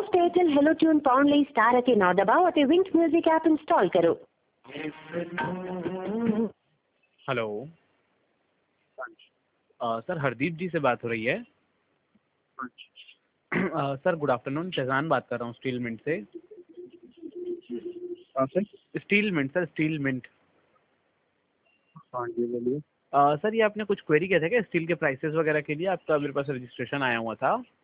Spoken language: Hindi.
ਸਪੋਰਟ ਏਅਰਟੈਲ ਹੈਲੋ ਟਿਊਨ ਪਾਉਣ ਲਈ ਸਟਾਰ ਅਤੇ 9 ਦਬਾਓ ਅਤੇ विंक म्यूजिक ऐप इंस्टॉल करो। हेलो। सर हरदीप जी से बात हो रही है। सर गुड आफ्टरनून, शहजान बात कर रहा हूँ स्टील मिंट से। Steel Mint sir, Steel Mint. हाँ जी बोलिए। सर ये आपने कुछ क्वेरी किया था क्या स्टील के प्राइसेस वगैरह के लिए? आपका मेरे पास रजिस्ट्रेशन आया हुआ था।